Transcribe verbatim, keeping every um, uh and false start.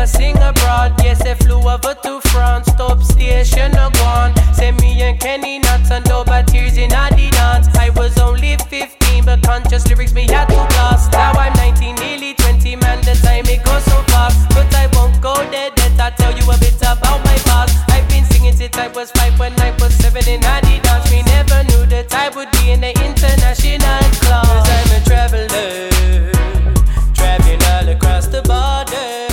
never sing abroad. Yes, they flew over to France, top station no gone. Say me and Kenny nuts and over tears in the dance. I was only fifteen, but conscious lyrics me had to blast. Now I'm nineteen, nearly twenty, man, the time it goes so fast. But I won't go there, that I tell you a bit about my past. I've been singing since I was five, when I was seven in the dance. We never knew that I would be in the international club. Cause I'm a traveler, traveling all across the border.